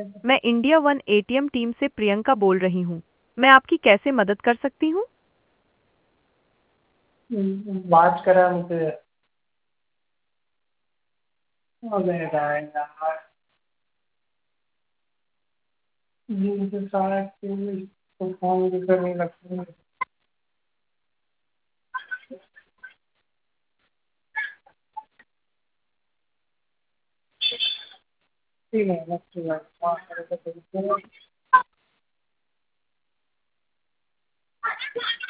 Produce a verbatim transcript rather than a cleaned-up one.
मैं India one ATM team से प्रियंका बोल रही हूँ। मैं आपकी कैसे मदद कर सकती हूँ? बात करा मुझे वगैरह है यार। जी मुझे सारा तो फोन भी करने लगते हैं। ठीक है लगती है बात करे तो